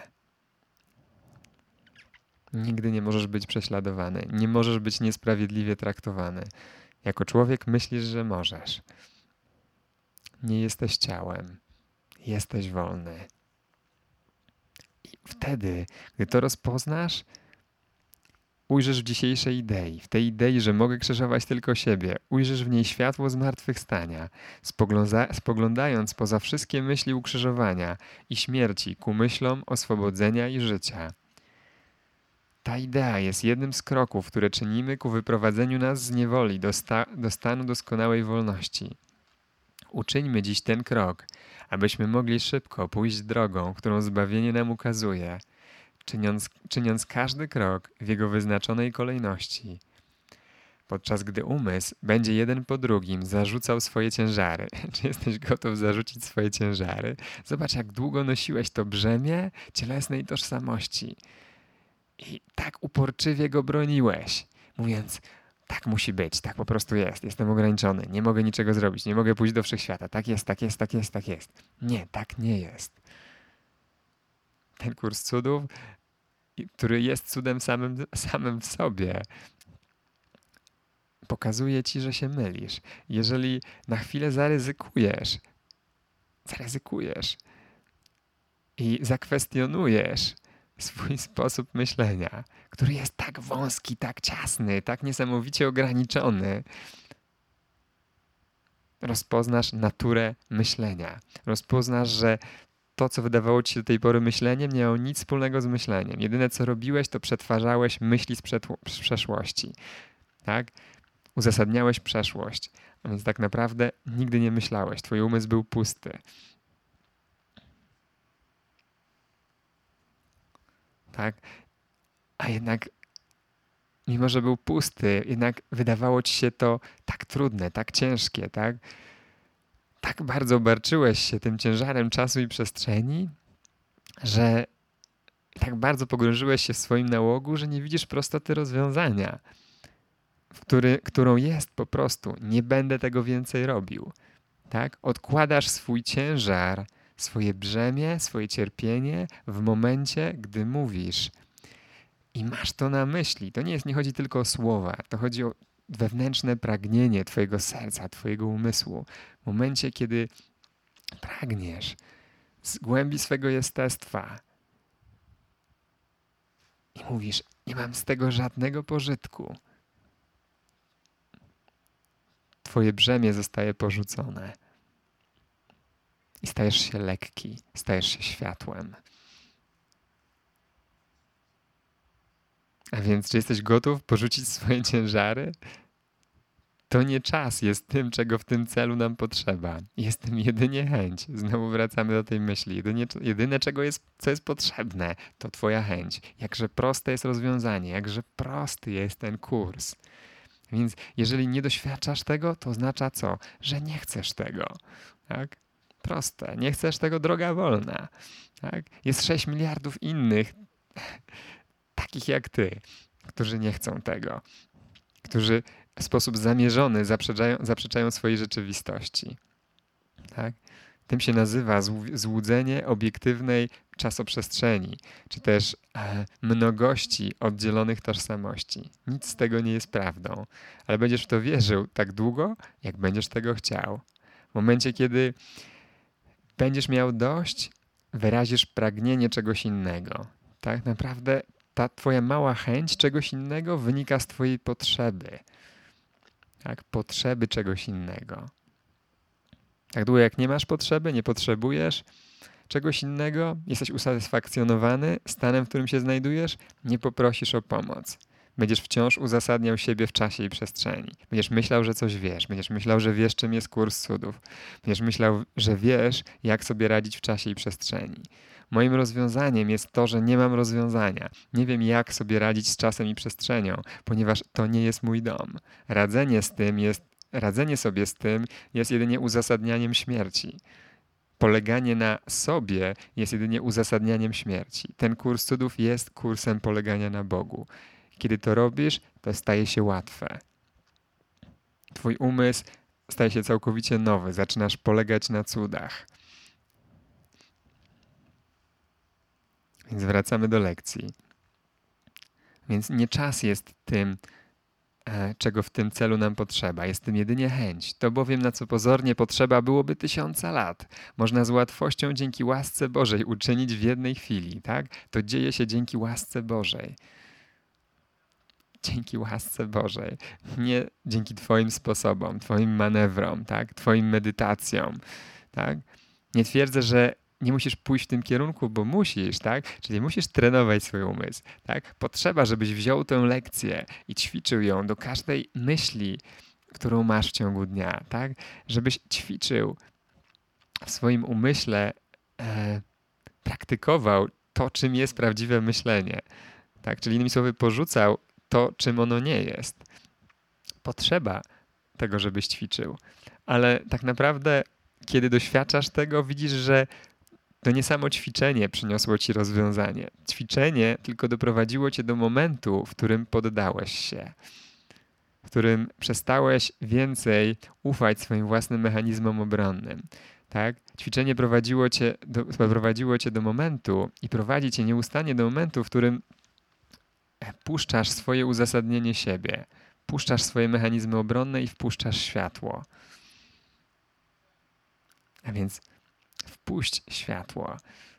Nigdy nie możesz być prześladowany, nie możesz być niesprawiedliwie traktowany. Jako człowiek myślisz, że możesz. Nie jesteś ciałem, jesteś wolny. I wtedy, gdy to rozpoznasz, ujrzysz w dzisiejszej idei, w tej idei, że mogę krzyżować tylko siebie, ujrzysz w niej światło zmartwychwstania, spoglądając poza wszystkie myśli ukrzyżowania i śmierci ku myślom oswobodzenia i życia. Ta idea jest jednym z kroków, które czynimy ku wyprowadzeniu nas z niewoli do stanu doskonałej wolności. Uczyńmy dziś ten krok, abyśmy mogli szybko pójść drogą, którą zbawienie nam ukazuje, czyniąc każdy krok w jego wyznaczonej kolejności. Podczas gdy umysł będzie jeden po drugim zarzucał swoje ciężary. Czy jesteś gotów zarzucić swoje ciężary? Zobacz, jak długo nosiłeś to brzemię cielesnej tożsamości. I tak uporczywie go broniłeś, mówiąc, Tak musi być, tak po prostu jest. Jestem ograniczony, nie mogę niczego zrobić, nie mogę pójść do wszechświata. Tak jest, tak jest, tak jest, tak jest. Nie, tak nie jest. Ten kurs cudów, który jest cudem samym w sobie, pokazuje ci, że się mylisz. Jeżeli na chwilę zaryzykujesz i zakwestionujesz swój sposób myślenia, który jest tak wąski, tak ciasny, tak niesamowicie ograniczony, rozpoznasz naturę myślenia. Rozpoznasz, że to, co wydawało ci się do tej pory myśleniem, nie miało nic wspólnego z myśleniem. Jedyne, co robiłeś, to przetwarzałeś myśli z przeszłości. Tak? Uzasadniałeś przeszłość. A więc tak naprawdę nigdy nie myślałeś. Twój umysł był pusty. Tak? A jednak, mimo że był pusty, jednak wydawało ci się to tak trudne, tak ciężkie, tak? Tak bardzo obarczyłeś się tym ciężarem czasu i przestrzeni, że tak bardzo pogrążyłeś się w swoim nałogu, że nie widzisz prostoty rozwiązania, którą jest po prostu: nie będę tego więcej robił. Tak? Odkładasz swój ciężar, swoje brzemię, swoje cierpienie w momencie, gdy mówisz i masz to na myśli. To nie chodzi tylko o słowa, to chodzi o wewnętrzne pragnienie twojego serca, twojego umysłu. W momencie, kiedy pragniesz z głębi swego jestestwa i mówisz: nie mam z tego żadnego pożytku, twoje brzemię zostaje porzucone i stajesz się lekki, stajesz się światłem. A więc, czy jesteś gotów porzucić swoje ciężary? To nie czas jest tym, czego w tym celu nam potrzeba. Jest tym jedynie chęć. Znowu wracamy do tej myśli. Jedyne co jest potrzebne, to twoja chęć. Jakże proste jest rozwiązanie, jakże prosty jest ten kurs. Więc jeżeli nie doświadczasz tego, to oznacza co? Że nie chcesz tego. Tak? Proste. Nie chcesz tego, droga wolna. Tak? Jest 6 miliardów innych, takich jak ty, którzy nie chcą tego. Którzy w sposób zamierzony zaprzeczają swojej rzeczywistości. Tak? Tym się nazywa złudzenie obiektywnej czasoprzestrzeni, czy też mnogości oddzielonych tożsamości. Nic z tego nie jest prawdą, ale będziesz w to wierzył tak długo, jak będziesz tego chciał. W momencie, kiedy będziesz miał dość, wyrazisz pragnienie czegoś innego. Tak naprawdę ta twoja mała chęć czegoś innego wynika z twojej potrzeby. Tak? Potrzeby czegoś innego. Tak długo jak nie masz potrzeby, nie potrzebujesz czegoś innego, jesteś usatysfakcjonowany stanem, w którym się znajdujesz, nie poprosisz o pomoc. Będziesz wciąż uzasadniał siebie w czasie i przestrzeni. Będziesz myślał, że coś wiesz. Będziesz myślał, że wiesz, czym jest kurs cudów. Będziesz myślał, że wiesz, jak sobie radzić w czasie i przestrzeni. Moim rozwiązaniem jest to, że nie mam rozwiązania. Nie wiem, jak sobie radzić z czasem i przestrzenią, ponieważ to nie jest mój dom. Radzenie sobie z tym jest jedynie uzasadnianiem śmierci. Poleganie na sobie jest jedynie uzasadnianiem śmierci. Ten kurs cudów jest kursem polegania na Bogu. Kiedy to robisz, to staje się łatwe. Twój umysł staje się całkowicie nowy. Zaczynasz polegać na cudach. Więc wracamy do lekcji. Więc nie czas jest tym, czego w tym celu nam potrzeba. Jest tym jedynie chęć. To bowiem, na co pozornie potrzeba byłoby 1000 lat. Można z łatwością dzięki łasce Bożej uczynić w jednej chwili. Tak? To dzieje się dzięki łasce Bożej. Dzięki łasce Bożej. Nie dzięki twoim sposobom, twoim manewrom, tak? Twoim medytacjom. Tak? Nie twierdzę, że nie musisz pójść w tym kierunku, bo musisz, tak? Czyli musisz trenować swój umysł, tak? Potrzeba, żebyś wziął tę lekcję i ćwiczył ją do każdej myśli, którą masz w ciągu dnia, tak? Żebyś ćwiczył w swoim umyśle, praktykował to, czym jest prawdziwe myślenie, tak? Czyli innymi słowy porzucał to, czym ono nie jest. Potrzeba tego, żebyś ćwiczył. Ale tak naprawdę, kiedy doświadczasz tego, widzisz, że to nie samo ćwiczenie przyniosło ci rozwiązanie. Ćwiczenie tylko doprowadziło cię do momentu, w którym poddałeś się. W którym przestałeś więcej ufać swoim własnym mechanizmom obronnym. Tak? Ćwiczenie prowadziło cię do momentu i prowadzi cię nieustannie do momentu, w którym puszczasz swoje uzasadnienie siebie, puszczasz swoje mechanizmy obronne i wpuszczasz światło. A więc wpuść światło.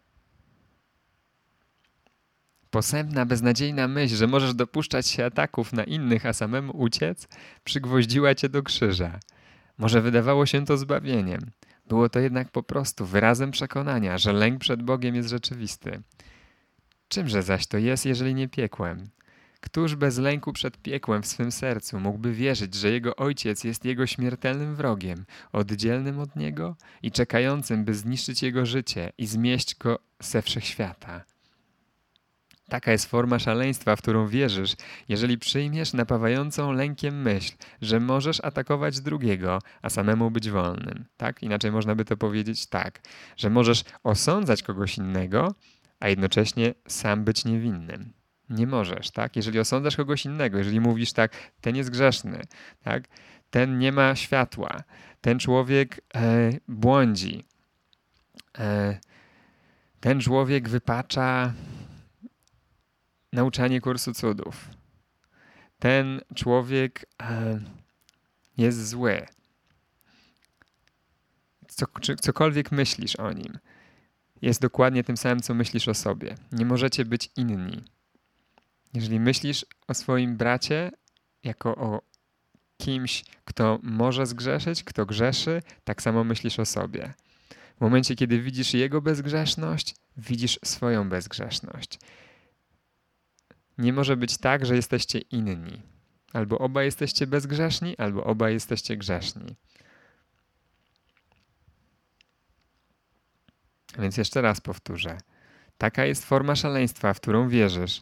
Posępna, beznadziejna myśl, że możesz dopuszczać się ataków na innych, a samemu uciec, przygwoździła cię do krzyża. Może wydawało się to zbawieniem. Było to jednak po prostu wyrazem przekonania, że lęk przed Bogiem jest rzeczywisty. Czymże zaś to jest, jeżeli nie piekłem? Któż bez lęku przed piekłem w swym sercu mógłby wierzyć, że jego ojciec jest jego śmiertelnym wrogiem, oddzielnym od niego i czekającym, by zniszczyć jego życie i zmieść go ze wszechświata? Taka jest forma szaleństwa, w którą wierzysz, jeżeli przyjmiesz napawającą lękiem myśl, że możesz atakować drugiego, a samemu być wolnym. Tak? Inaczej można by to powiedzieć tak, że możesz osądzać kogoś innego, a jednocześnie sam być niewinnym. Nie możesz, tak? Jeżeli osądzasz kogoś innego, jeżeli mówisz tak, ten jest grzeszny, tak? Ten nie ma światła, ten człowiek błądzi, ten człowiek wypacza nauczanie kursu cudów. Ten człowiek jest zły. Cokolwiek myślisz o nim, jest dokładnie tym samym, co myślisz o sobie. Nie możecie być inni. Jeżeli myślisz o swoim bracie jako o kimś, kto może zgrzeszyć, kto grzeszy, tak samo myślisz o sobie. W momencie, kiedy widzisz jego bezgrzeszność, widzisz swoją bezgrzeszność. Nie może być tak, że jesteście inni. Albo obaj jesteście bezgrzeszni, albo obaj jesteście grzeszni. Więc jeszcze raz powtórzę. Taka jest forma szaleństwa, w którą wierzysz.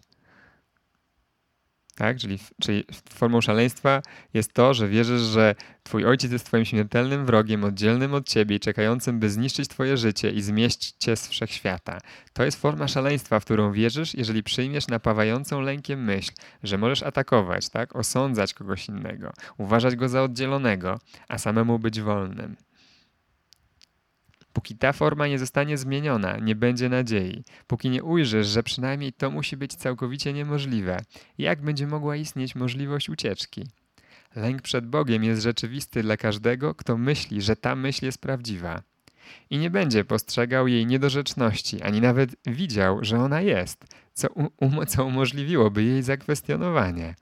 Tak? Czyli formą szaleństwa jest to, że wierzysz, że twój ojciec jest twoim śmiertelnym wrogiem, oddzielnym od ciebie i czekającym, by zniszczyć twoje życie i zmieść cię z wszechświata. To jest forma szaleństwa, w którą wierzysz, jeżeli przyjmiesz napawającą lękiem myśl, że możesz atakować, tak? Osądzać kogoś innego, uważać go za oddzielonego, a samemu być wolnym. Póki ta forma nie zostanie zmieniona, nie będzie nadziei. Póki nie ujrzysz, że przynajmniej to musi być całkowicie niemożliwe, jak będzie mogła istnieć możliwość ucieczki? Lęk przed Bogiem jest rzeczywisty dla każdego, kto myśli, że ta myśl jest prawdziwa. I nie będzie postrzegał jej niedorzeczności, ani nawet widział, że ona jest, co umożliwiłoby jej zakwestionowanie.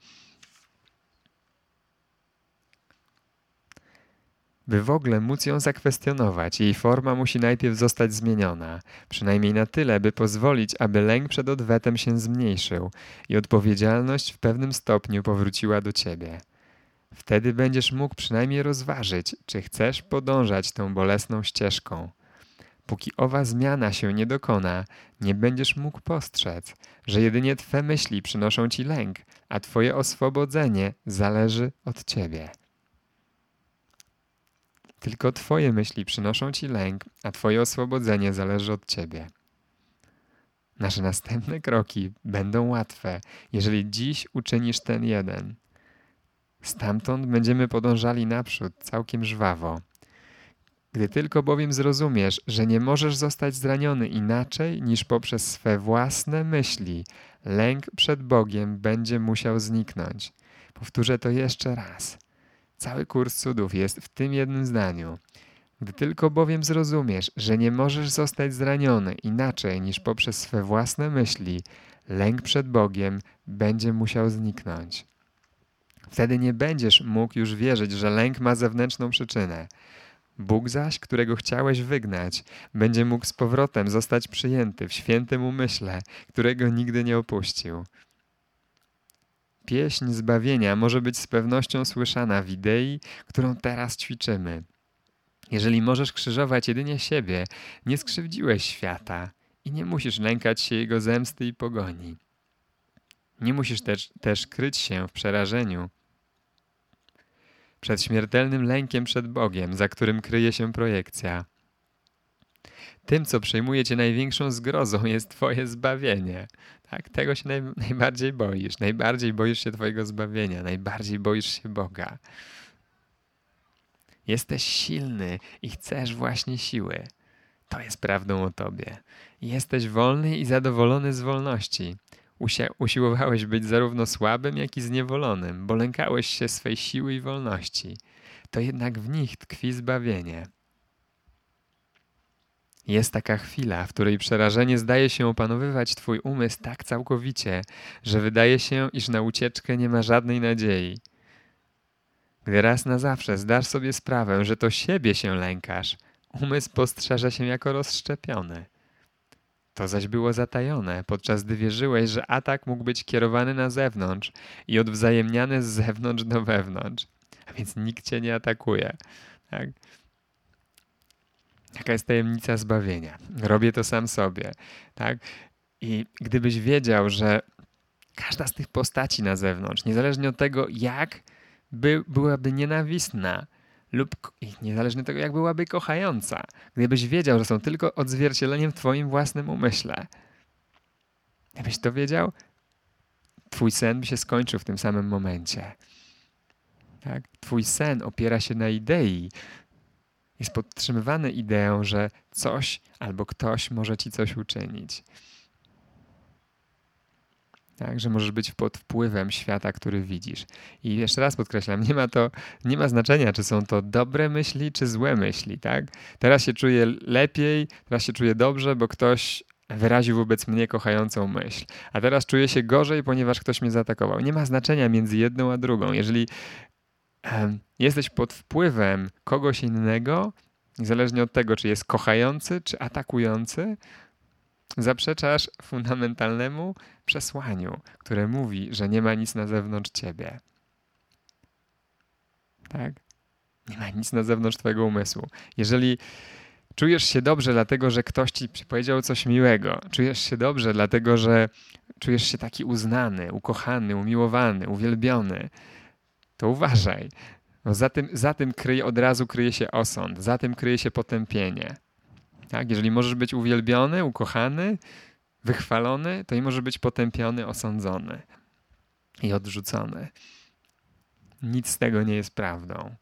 By w ogóle móc ją zakwestionować, jej forma musi najpierw zostać zmieniona, przynajmniej na tyle, by pozwolić, aby lęk przed odwetem się zmniejszył i odpowiedzialność w pewnym stopniu powróciła do ciebie. Wtedy będziesz mógł przynajmniej rozważyć, czy chcesz podążać tą bolesną ścieżką. Póki owa zmiana się nie dokona, nie będziesz mógł postrzec, że jedynie twe myśli przynoszą ci lęk, a twoje oswobodzenie zależy od ciebie. Tylko twoje myśli przynoszą ci lęk, a twoje oswobodzenie zależy od ciebie. Nasze następne kroki będą łatwe, jeżeli dziś uczynisz ten jeden. Stamtąd będziemy podążali naprzód całkiem żwawo. Gdy tylko bowiem zrozumiesz, że nie możesz zostać zraniony inaczej niż poprzez swe własne myśli, lęk przed Bogiem będzie musiał zniknąć. Powtórzę to jeszcze raz. Cały kurs cudów jest w tym jednym zdaniu. Gdy tylko bowiem zrozumiesz, że nie możesz zostać zraniony inaczej niż poprzez swe własne myśli, lęk przed Bogiem będzie musiał zniknąć. Wtedy nie będziesz mógł już wierzyć, że lęk ma zewnętrzną przyczynę. Bóg zaś, którego chciałeś wygnać, będzie mógł z powrotem zostać przyjęty w świętym umyśle, którego nigdy nie opuścił. Pieśń zbawienia może być z pewnością słyszana w idei, którą teraz ćwiczymy. Jeżeli możesz krzyżować jedynie siebie, nie skrzywdziłeś świata i nie musisz lękać się jego zemsty i pogoni. Nie musisz też kryć się w przerażeniu przed śmiertelnym lękiem przed Bogiem, za którym kryje się projekcja. Tym, co przejmuje cię największą zgrozą, jest twoje zbawienie. Tak? Tego się najbardziej boisz. Najbardziej boisz się twojego zbawienia. Najbardziej boisz się Boga. Jesteś silny i chcesz właśnie siły. To jest prawdą o tobie. Jesteś wolny i zadowolony z wolności. Usiłowałeś być zarówno słabym, jak i zniewolonym, bo lękałeś się swej siły i wolności. To jednak w nich tkwi zbawienie. Jest taka chwila, w której przerażenie zdaje się opanowywać twój umysł tak całkowicie, że wydaje się, iż na ucieczkę nie ma żadnej nadziei. Gdy raz na zawsze zdasz sobie sprawę, że to siebie się lękasz, umysł postrzeże się jako rozszczepiony. To zaś było zatajone, podczas gdy wierzyłeś, że atak mógł być kierowany na zewnątrz i odwzajemniany z zewnątrz do wewnątrz. A więc nikt cię nie atakuje. Tak? Jaka jest tajemnica zbawienia? Robię to sam sobie. Tak? I gdybyś wiedział, że każda z tych postaci na zewnątrz, niezależnie od tego, jak byłaby nienawistna, lub niezależnie od tego, jak byłaby kochająca, gdybyś wiedział, że są tylko odzwierciedleniem w twoim własnym umyśle, gdybyś to wiedział, twój sen by się skończył w tym samym momencie. Tak? Twój sen opiera się na idei, jest podtrzymywany ideą, że coś albo ktoś może ci coś uczynić. Tak, że możesz być pod wpływem świata, który widzisz. I jeszcze raz podkreślam, nie ma znaczenia, czy są to dobre myśli, czy złe myśli. Tak? Teraz się czuję lepiej, teraz się czuję dobrze, bo ktoś wyraził wobec mnie kochającą myśl. A teraz czuję się gorzej, ponieważ ktoś mnie zaatakował. Nie ma znaczenia między jedną a drugą. Jeżeli jesteś pod wpływem kogoś innego, niezależnie od tego, czy jest kochający, czy atakujący, zaprzeczasz fundamentalnemu przesłaniu, które mówi, że nie ma nic na zewnątrz ciebie. Tak? Nie ma nic na zewnątrz twojego umysłu. Jeżeli czujesz się dobrze, dlatego że ktoś ci powiedział coś miłego, czujesz się dobrze, dlatego że czujesz się taki uznany, ukochany, umiłowany, uwielbiony, to uważaj. No za tym od razu kryje się osąd, za tym kryje się potępienie. Tak? Jeżeli możesz być uwielbiony, ukochany, wychwalony, to i może być potępiony, osądzony i odrzucony. Nic z tego nie jest prawdą.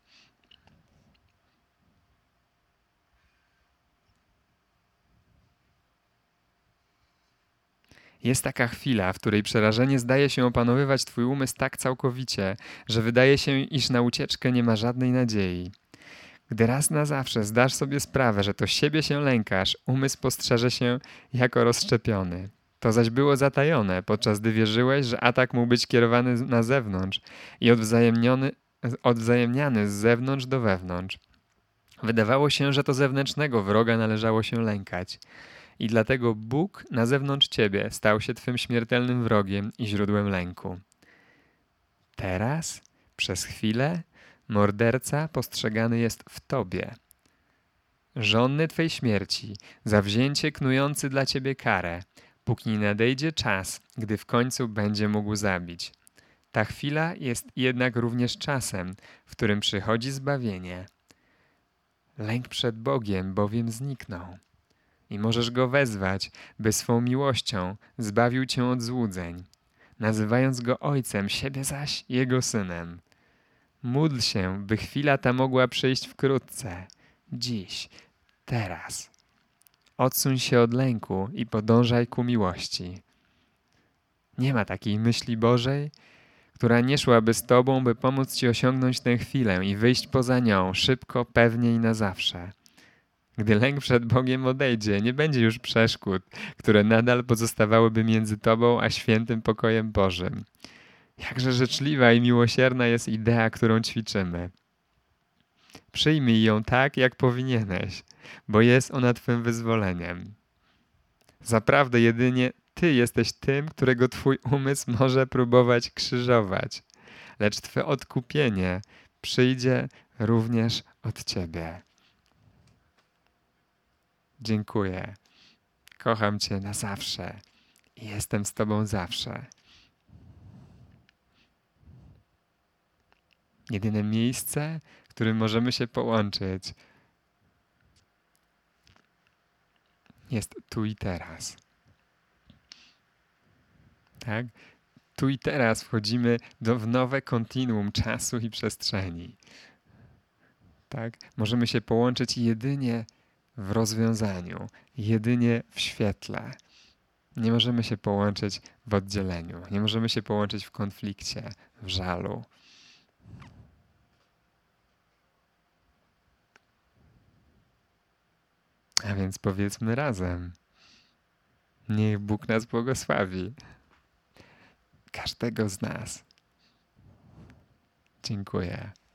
Jest taka chwila, w której przerażenie zdaje się opanowywać twój umysł tak całkowicie, że wydaje się, iż na ucieczkę nie ma żadnej nadziei. Gdy raz na zawsze zdasz sobie sprawę, że to siebie się lękasz, umysł postrzeże się jako rozszczepiony. To zaś było zatajone, podczas gdy wierzyłeś, że atak mógł być kierowany na zewnątrz i odwzajemniany z zewnątrz do wewnątrz. Wydawało się, że to zewnętrznego wroga należało się lękać. I dlatego Bóg na zewnątrz ciebie stał się twym śmiertelnym wrogiem i źródłem lęku. Teraz, przez chwilę, morderca postrzegany jest w tobie. Żądny twej śmierci, zawzięcie knujący dla ciebie karę, póki nie nadejdzie czas, gdy w końcu będzie mógł zabić. Ta chwila jest jednak również czasem, w którym przychodzi zbawienie. Lęk przed Bogiem bowiem zniknął. I możesz Go wezwać, by swą miłością zbawił cię od złudzeń, nazywając Go Ojcem, siebie zaś Jego Synem. Módl się, by chwila ta mogła przyjść wkrótce, dziś, teraz. Odsuń się od lęku i podążaj ku miłości. Nie ma takiej myśli Bożej, która nie szłaby z Tobą, by pomóc Ci osiągnąć tę chwilę i wyjść poza nią szybko, pewnie i na zawsze. Gdy lęk przed Bogiem odejdzie, nie będzie już przeszkód, które nadal pozostawałyby między Tobą a świętym pokojem Bożym. Jakże życzliwa i miłosierna jest idea, którą ćwiczymy. Przyjmij ją tak, jak powinieneś, bo jest ona Twym wyzwoleniem. Zaprawdę jedynie Ty jesteś tym, którego Twój umysł może próbować krzyżować, lecz Twe odkupienie przyjdzie również od Ciebie. Dziękuję. Kocham Cię na zawsze i jestem z Tobą zawsze. Jedyne miejsce, w którym możemy się połączyć, jest tu i teraz. Tak? Tu i teraz wchodzimy w nowe kontinuum czasu i przestrzeni. Tak? Możemy się połączyć jedynie w rozwiązaniu, jedynie w świetle. Nie możemy się połączyć w oddzieleniu, nie możemy się połączyć w konflikcie, w żalu. A więc powiedzmy razem. Niech Bóg nas błogosławi. Każdego z nas. Dziękuję.